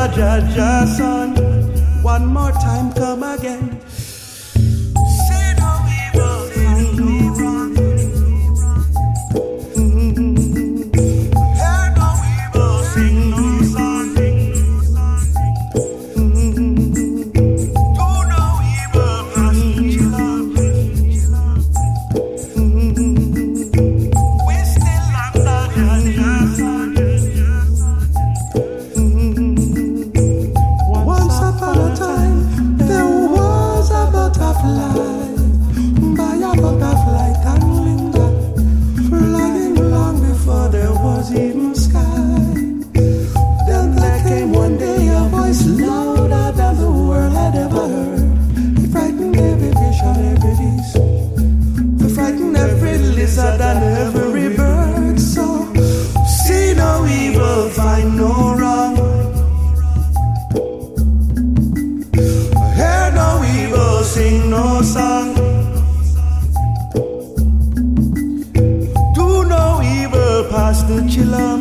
Jah Jah son. One more time, come again. Say no evil, say no wrong. Hear no evil, sing no song. Do no evil, pass the chillon. We still under Jah Jah son. Once upon a time, there was a butterfly, by a butterfly tangling up, flying long before there was even sky. Then there came one day a voice louder than the world had ever heard. It frightened every fish and every beast, it frightened every lizard and every bird. So see no evil, find no wrong. Hear no evil, sing no song. Do no evil, pass the chillum.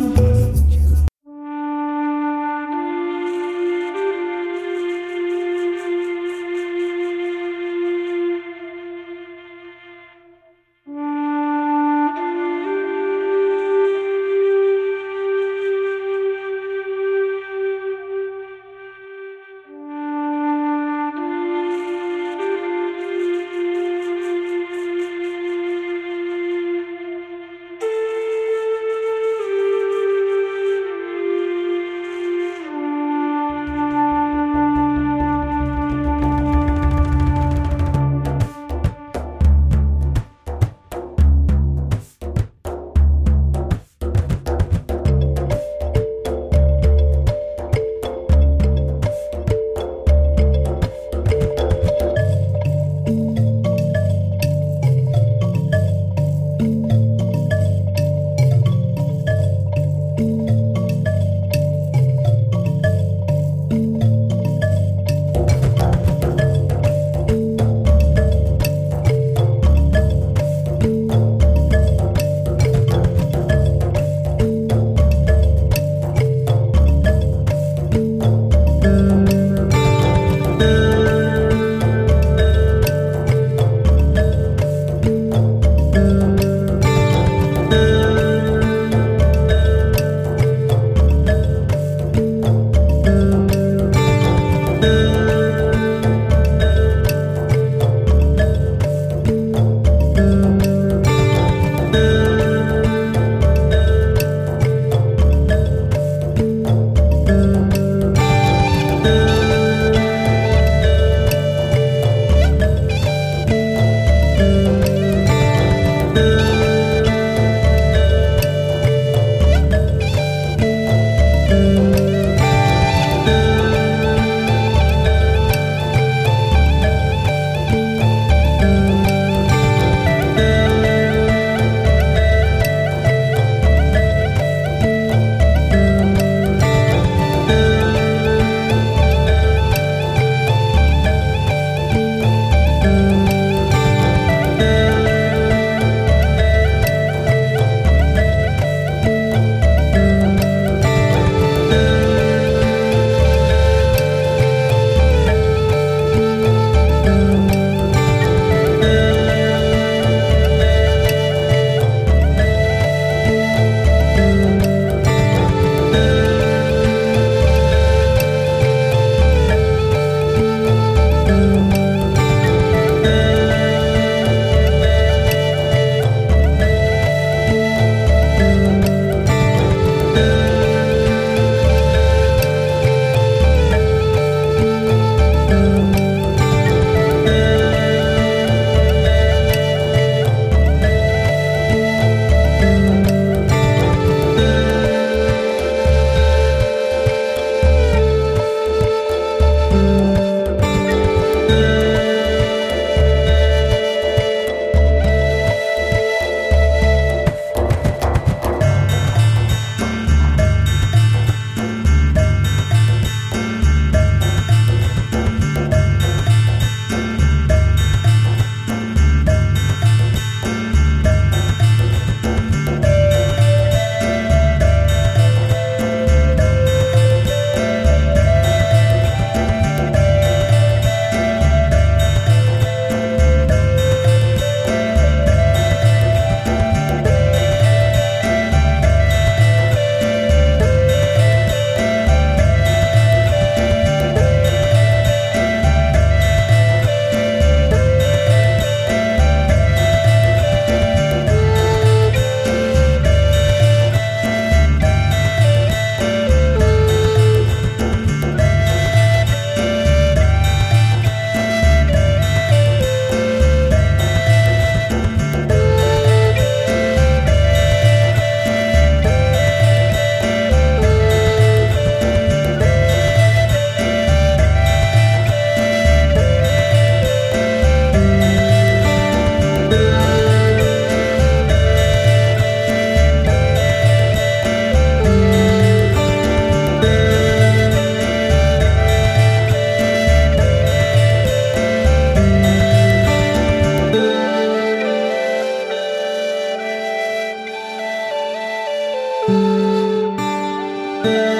Thank you.